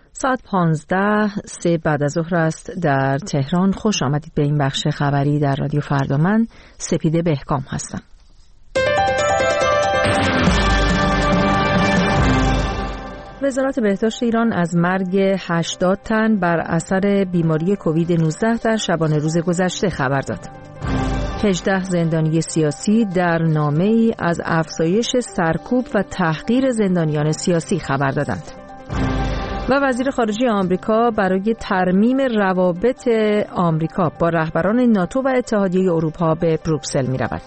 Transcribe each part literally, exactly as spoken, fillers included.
ساعت پانزده سه بعد از ظهر است در تهران. خوش آمدید به این بخش خبری در رادیو فردا. من سپیده بهکام هستم. وزارت بهداشت ایران از مرگ هشتاد تن بر اثر بیماری کووید نوزده در شبانه روز گذشته خبر داد. هجده زندانی سیاسی در نامه‌ای از افزایش سرکوب و تحقیر زندانیان سیاسی خبر دادند. و وزیر خارجه آمریکا برای ترمیم روابط آمریکا با رهبران ناتو و اتحادیه اروپا به بروکسل می رود.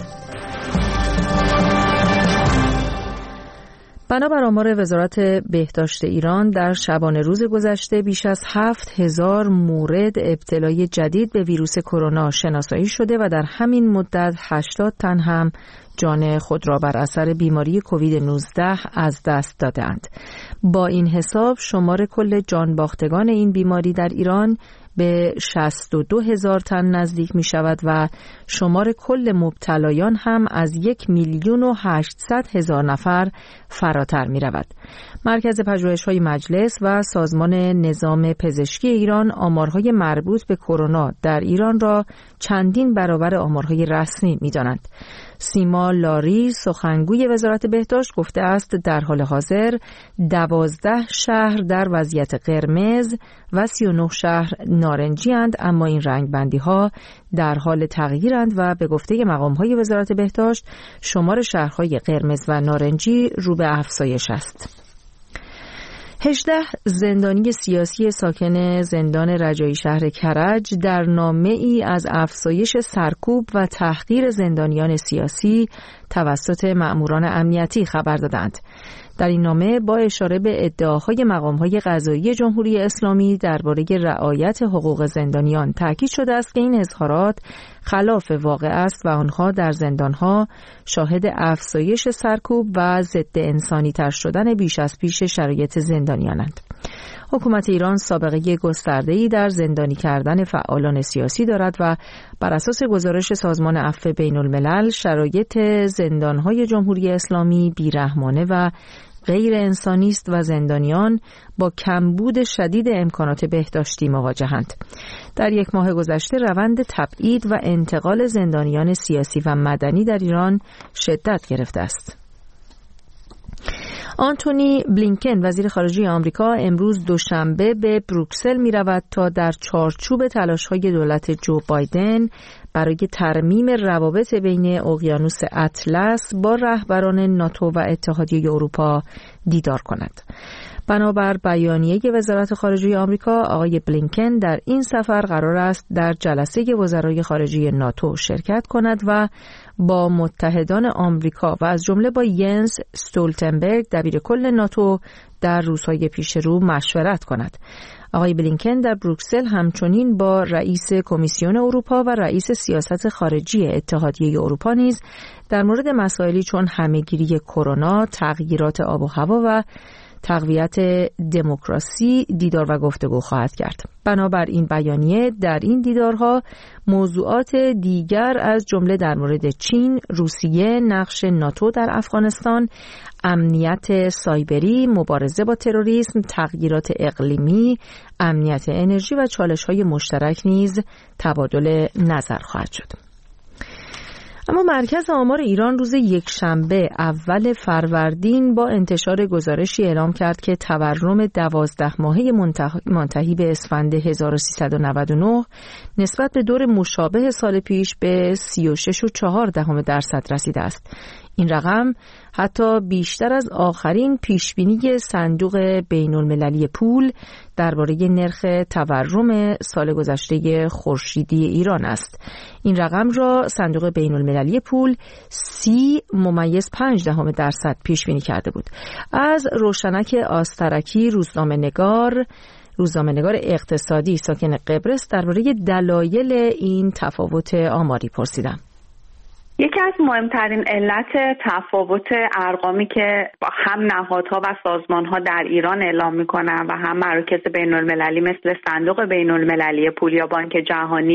بنابر آمار وزارت بهداشت ایران در شبانه روز گذشته بیش از هفت هزار مورد ابتلای جدید به ویروس کرونا شناسایی شده و در همین مدت هشتاد تن هم جان خود را بر اثر بیماری کووید نوزده از دست دادند. با این حساب شمار کل جان باختگان این بیماری در ایران به شصت و دو هزار تن نزدیک می شود و شمار کل مبتلایان هم از یک میلیون و هشتصد هزار نفر فراتر می رود. مرکز پژوهش‌های مجلس و سازمان نظام پزشکی ایران آمارهای مربوط به کرونا در ایران را چندین برابر آمارهای رسمی می دانند. سیما لاری سخنگوی وزارت بهداشت گفته است در حال حاضر دوازده شهر در وضعیت قرمز و سی و نه شهر نارنجی اند، اما این رنگبندی ها در حال تغییرند و به گفته مقام های وزارت بهداشت شمار شهرهای قرمز و نارنجی رو به افزایش است. هجده زندانی سیاسی ساکن زندان رجایی شهر کرج در نامه‌ای از افزایش سرکوب و تحقیر زندانیان سیاسی توسط مأموران امنیتی خبر دادند. در این نامه با اشاره به ادعاهای مقام‌های قضایی جمهوری اسلامی درباره رعایت حقوق زندانیان تاکید شده است که این اظهارات خلاف واقع است و آنها در زندانها شاهد افزایش سرکوب و ضد انسانی تر شدن بیش از پیش شرایط زندانیانند. حکومت ایران سابقه گسترده‌ای در زندانی کردن فعالان سیاسی دارد و بر اساس گزارش سازمان عفو بین‌الملل شرایط زندان‌های جمهوری اسلامی بیرحمانه و غیر انسانی است و زندانیان با کمبود شدید امکانات بهداشتی مواجهند. در یک ماه گذشته روند تبعید و انتقال زندانیان سیاسی و مدنی در ایران شدت گرفته است. آنتونی بلینکن وزیر خارجه آمریکا امروز دوشنبه به بروکسل می رود تا در چارچوب تلاش‌های دولت جو بایدن برای ترمیم روابط بین اقیانوس اطلس با رهبران ناتو و اتحادیه اروپا دیدار کند. بنابر بیانیه وزارت خارجه آمریکا، آقای بلینکن در این سفر قرار است در جلسه وزرای خارجه ناتو شرکت کند و با متحدان آمریکا و از جمله با ینس استولتنبرگ دبیرکل ناتو در روزهای پیش رو مشورت کند. آقای بلینکن در بروکسل همچنین با رئیس کمیسیون اروپا و رئیس سیاست خارجی اتحادیه اروپا نیز در مورد مسائلی چون همه‌گیری کرونا، تغییرات آب و هوا و تقویت دموکراسی دیدار و گفتگو خواهد کرد. بنابر این بیانیه در این دیدارها موضوعات دیگر از جمله در مورد چین، روسیه، نقش ناتو در افغانستان، امنیت سایبری، مبارزه با تروریسم، تغییرات اقلیمی، امنیت انرژی و چالش‌های مشترک نیز تبادل نظر خواهد شد. اما مرکز آمار ایران روز یکشنبه اول فروردین با انتشار گزارشی اعلام کرد که تورم دوازده ماهه منتهی به اسفند هزار و سیصد و نود و نه نسبت به دور مشابه سال پیش به سی و شش و چهار دهم درصد رسیده است. این رقم حتی بیشتر از آخرین پیشبینی صندوق بین‌المللی پول درباره نرخ تورم سال گذشته خورشیدی ایران است. این رقم را صندوق بین‌المللی پول سی ممیز پنج دهم درصد پیش بینی کرده بود. از روشنک آسترکی روزنامه‌نگار روزنامه‌نگار اقتصادی ساکن قبرس درباره دلایل این تفاوت آماری پرسیدم. یکی از مهمترین علت تفاوت ارقامی که هم نهادها و سازمانها در ایران اعلام میکنن و هم مراکز بین‌المللی مثل صندوق بین‌المللی پول یا بانک جهانی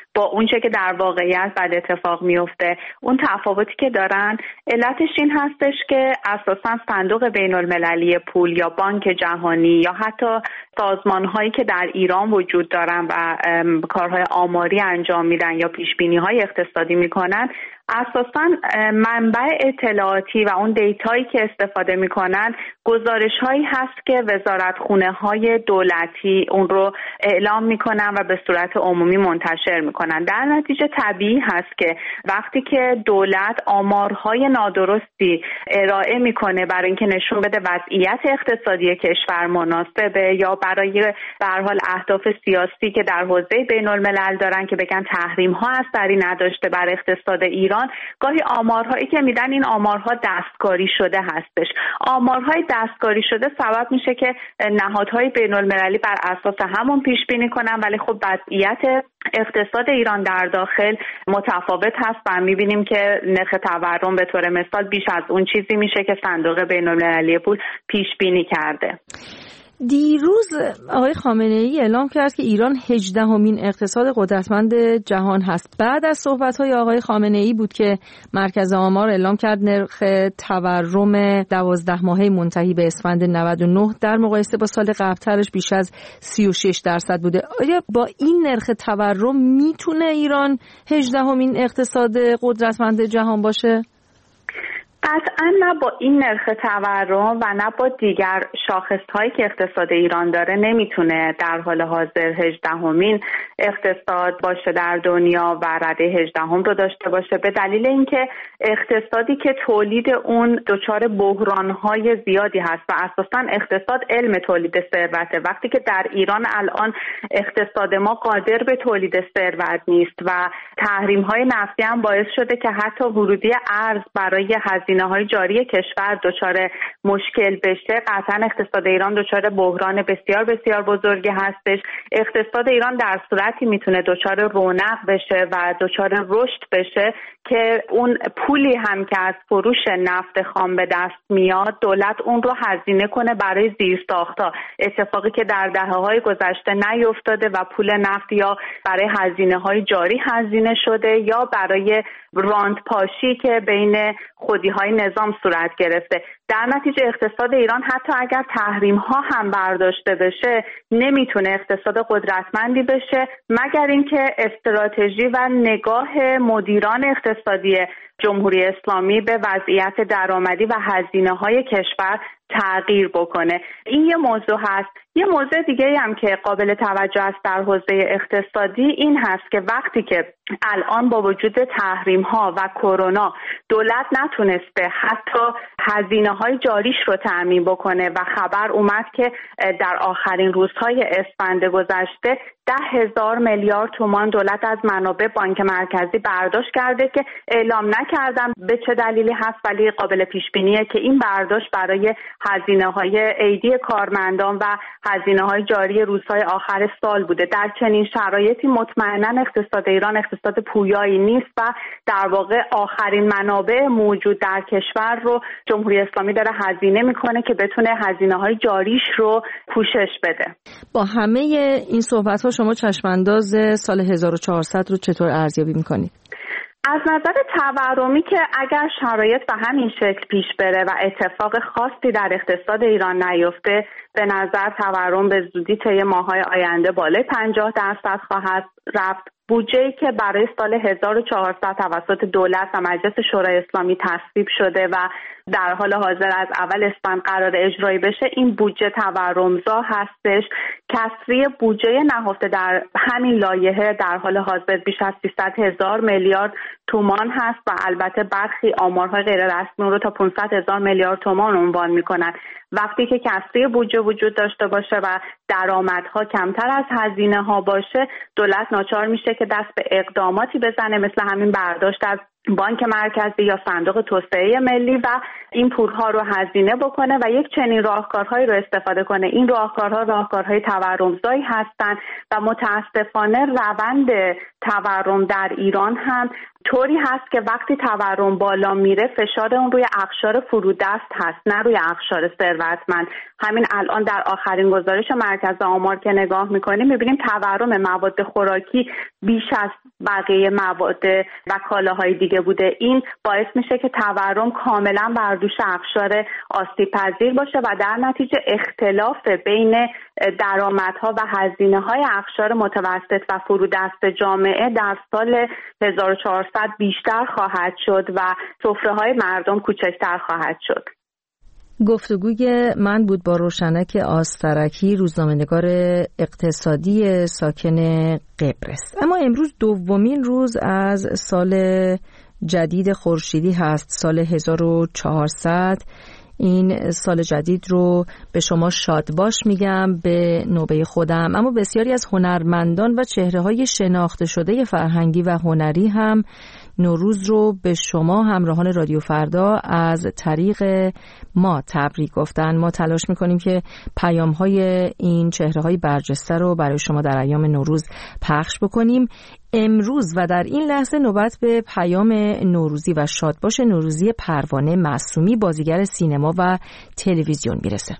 با اونچه که در واقعیت بعد اتفاق میفته. اون تفاوتی که دارن علتش این هستش که اساساً صندوق بین المللی پول یا بانک جهانی یا حتی سازمان هایی که در ایران وجود دارن و کارهای آماری انجام میدن یا پیش بینی های اقتصادی میکنن، اساساً منبع اطلاعاتی و اون دیتایی که استفاده میکنن گزارش هایی هست که وزارتخونه های دولتی اون رو اعلام میکنن و به صورت عمومی منتشر میکنن. در نتیجه طبیعی هست که وقتی که دولت آمارهای نادرستی ارائه میکنه برای اینکه نشون بده وضعیت اقتصادی کشور مناسبه یا برای به هر حال اهداف سیاسی که در حوزه بین الملل دارن که بگن تحریم ها اثری نداشته بر اقتصاد ایران، گاهی آمارهایی که میدن این آمارها دستکاری شده هستش. آمارهای دستکاری شده سبب میشه که نهادهای بین المللی بر اساس همون پیش بینی کنن، ولی خب وضعیت اقتصاد ایران در داخل متفاوت هست و میبینیم که نرخ تورم به طور مثال بیش از اون چیزی میشه که صندوق بین المللی پول پیش بینی کرده. دیروز آقای خامنه‌ای اعلام کرد که ایران هجدهمین اقتصاد قدرتمند جهان هست. بعد از صحبت‌های آقای خامنه‌ای بود که مرکز آمار اعلام کرد نرخ تورم دوازده ماهه منتهی به اسفند نود و نه در مقایسه با سال قبل‌ترش بیش از سی و شش درصد بوده. آیا با این نرخ تورم میتونه ایران هجدهمین اقتصاد قدرتمند جهان باشه؟ قطعا نه با این نرخ تورم و نه با دیگر شاخص‌هایی که اقتصاد ایران داره نمیتونه در حال حاضر هجدهمین اقتصاد باشه در دنیا و رده هجدهم رو داشته باشه، به دلیل اینکه اقتصادی که تولید اون دچار بحران‌های زیادی هست و اساساً اقتصاد علم تولید ثروته. وقتی که در ایران الان اقتصاد ما قادر به تولید ثروت نیست و تحریم‌های نفتی هم باعث شده که حتی ورودی ارز برای هزینه‌های جاری کشور دچار مشکل بشه، قطعاً اقتصاد ایران دچار بحران بسیار بسیار بزرگی هستش. اقتصاد ایران در صورتی میتونه دچار رونق بشه و دچار رشد بشه که اون پولی هم که از فروش نفت خام به دست میاد دولت اون رو هزینه کنه برای زیرساخت‌ها، اتفاقی که در دهه‌های گذشته نیفتاده و پول نفت یا برای هزینه‌های جاری هزینه شده یا برای راند پاشی که بین خودی‌های نظام صورت گرفته. در نتیجه اقتصاد ایران حتی اگر تحریم ها هم برداشته بشه نمیتونه اقتصاد قدرتمندی بشه مگر اینکه استراتژی و نگاه مدیران اقتصادی جمهوری اسلامی به وضعیت درآمدی و هزینه‌های کشور تغییر بکنه. این یه موضوع هست. یه موضوع دیگه هم که قابل توجه است در حوزه اقتصادی این هست که وقتی که الان با وجود تحریم ها و کرونا دولت نتونسته حتی هزینه های جاریش رو تأمین بکنه و خبر اومد که در آخرین روزهای اسفند گذشته ده هزار میلیارد تومان دولت از منابع بانک مرکزی برداشت کرده که اعلام نکردم به چه دلیلی هست، ولی قابل پیش بینیه که این برداشت برای هزینه های عیدی کارمندان و هزینه های جاری روزهای آخر سال بوده. در چنین شرایطی مطمئنا اقتصاد ایران اقتصاد پویایی نیست و در واقع آخرین منابع موجود در کشور رو جمهوری اسلامی داره هزینه میکنه که بتونه هزینه های جاریش رو پوشش بده. با همه این صحبت ها شما چشمانداز سال هزار و چهارصد رو چطور ارزیابی میکنید؟ از نظر تورمی که اگر شرایط به همین شکل پیش بره و اتفاق خاصی در اقتصاد ایران نیفته، به نظر تورم به زودی طی ماه‌های آینده بالای پنجاه درصد خواهد رفت. بودجه‌ای که برای سال هزار و چهارصد توسط دولت و مجلس شورای اسلامی تصویب شده و در حال حاضر از اول اسفند قرار اجرایی بشه، این بودجه تورمزا هستش. کسری بودجه نهفته در همین لایحه در حال حاضر بیش از سیصد هزار میلیارد تومان هست و البته برخی آمارهای غیر رسمی رو تا پانصد هزار میلیارد تومان عنوان میکنن. وقتی که کسری بودجه وجود داشته باشه و درآمدها کمتر از هزینه ها باشه، دولت ناچار میشه که دست به اقداماتی بزنه مثل همین برداشت از بانک مرکزی یا صندوق توسعه ملی و این پولها رو هزینه بکنه و یک چنین راهکارهایی رو استفاده کنه. این راهکارها راهکارهای تورمزایی هستند و متاسفانه روند تورم در ایران هم طوری هست که وقتی تورم بالا میره فشار اون روی اقشار فرودست هست، نه روی اقشار ثروتمند. همین الان در آخرین گزارش مرکز آمار که نگاه میکنیم میبینیم تورم مواد خوراکی بیش از بقیه مواد و کالاهای دیگه بوده. این باعث میشه که تورم کاملا بر دوش اقشار آسیب پذیر باشه و در نتیجه اختلاف بین درآمدها و هزینه‌های اقشار متوسط و فرودست جامعه در سال هزار و چهارصد بیشتر خواهد شد و سفره‌های مردم کوچکتر خواهد شد. گفتگوی من بود با روشنک آسترکی، روزنامه‌نگار اقتصادی ساکن قبرس. اما امروز دومین روز از سال جدید خورشیدی هست، سال هزار و چهارصد. این سال جدید رو به شما شاد باش میگم به نوبه خودم، اما بسیاری از هنرمندان و چهره‌های شناخته شده فرهنگی و هنری هم نوروز رو به شما همراهان رادیو فردا از طریق ما تبریک گفتن. ما تلاش میکنیم که پیام‌های این چهره‌های برجسته رو برای شما در ایام نوروز پخش بکنیم. امروز و در این لحظه نوبت به پیام نوروزی و شادباش نوروزی پروانه معصومی، بازیگر سینما و تلویزیون میرسه.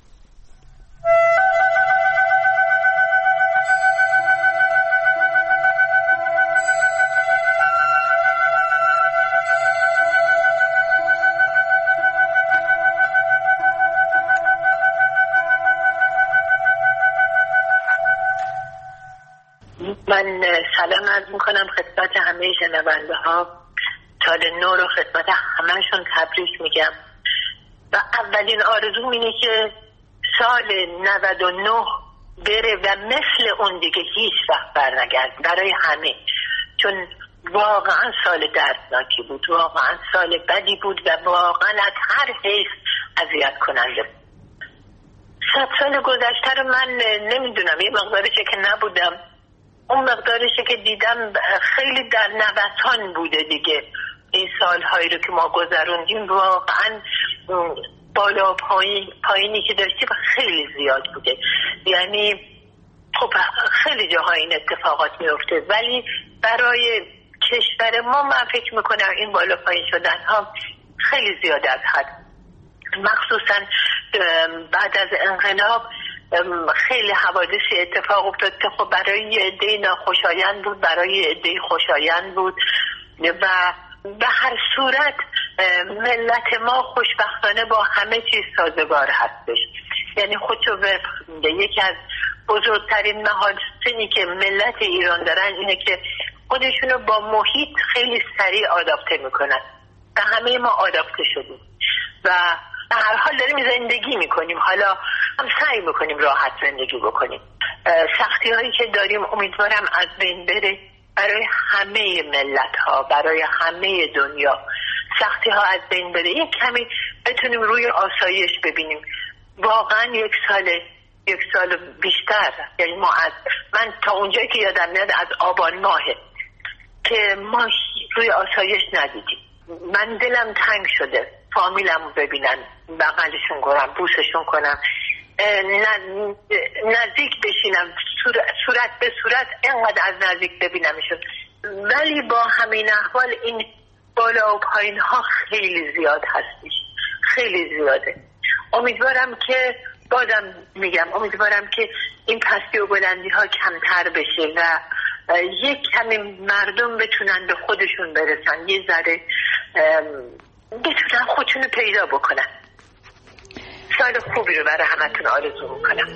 من سلام عرض میکنم خدمت همه شنونده ها. سال نو رو خدمت همهشون تبریک میگم و اولین آرزوم اینه که سال نود و نه بره و مثل اون دیگه هیچ وقت برنگرد برای همه، چون واقعا سال دردناکی بود، واقعا سال بدی بود و واقعا از هر حیث اذیت کننده بود. صد سال گذشته رو من نمیدونم، یه مقدارشه که نبودم، اون مقدارشه که دیدم خیلی در نوسان بوده دیگه. این سالهایی رو که ما گذروندیم واقعا بالا پایین پایینی که داشتیم خیلی زیاد بوده. یعنی خب خیلی جاها این اتفاقات میفته، ولی برای کشور ما من فکر میکنم این بالا پایین شدن ها خیلی زیاد از حد، مخصوصا بعد از انقلاب خیلی حوادثی اتفاق افتاد که خب برای یه عده ناخوشایند بود، برای یه عده خوشایند بود و به هر صورت ملت ما خوشبختانه با همه چیز سازگار هستش. یعنی خودشو به یکی از بزرگترین محاسنی که ملت ایران دارن اینه که خودشونو با محیط خیلی سریع آداپته میکنن و همه ما آداپته شدیم و به هر حال داریم زندگی میکنیم. حالا هم سعی میکنیم راحت زندگی بکنیم. سختی هایی که داریم امیدوارم از بین بره برای همه ملت ها، برای همه دنیا. سختی ها از بین بره، یک کمی بتونیم روی آسایش ببینیم. واقعا یک سال یک سال بیشتر، یعنی ما از من تا اونجایی که یادم میاد از آبان ماهه که ما روی آسایش ندیدیم. من دلم تنگ شده فامیلمو ببینن، بغلشون کنم، بوسشون کنم، نزدیک بشینم، صورت به صورت اینقدر از نزدیک ببینمشون. ولی با همین احوال این بالا و پایین ها خیلی زیاد هستش، خیلی زیاده. امیدوارم که بازم میگم امیدوارم که این پستی و بلندی ها کمتر بشه و یک کمی مردم بتونن به خودشون برسن، یه ذره بتونن خودشون پیدا بکنن. سال خوبی رو برای همتون آرزو میکنم.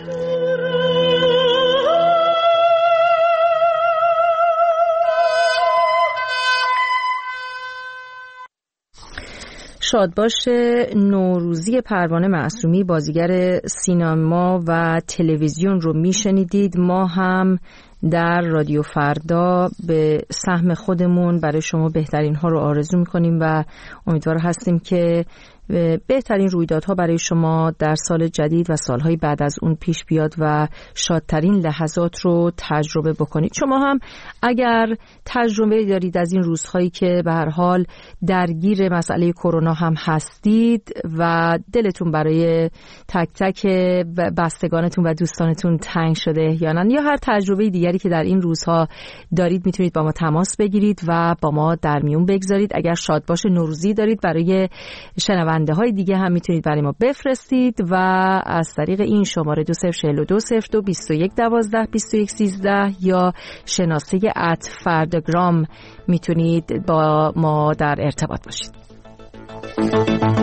شادباش نوروزی پروانه معصومی، بازیگر سینما و تلویزیون رو میشنیدید. ما هم در رادیو فردا به سهم خودمون برای شما بهترین ها رو آرزو میکنیم و امیدوار هستیم که بهترین رویدادها برای شما در سال جدید و سالهای بعد از اون پیش بیاد و شادترین لحظات رو تجربه بکنید. شما هم اگر تجربه دارید از این روزهایی که به هر حال درگیر مسئله کرونا هم هستید و دلتون برای تک تک بستگانتون و دوستانتون تنگ شده یا نه، یا هر تجربه دیگری که در این روزها دارید، میتونید با ما تماس بگیرید و با ما در میون بگذارید. اگر شادباش نوروزی دارید برای شنونده های دیگه هم میتونید برای ما بفرستید و از طریق این شماره دو صفر چهل و دو صفر دو بیست و یک دوازده بیست و یک سیزده یا شناسه ات فرداگرام میتونید با ما در ارتباط باشید.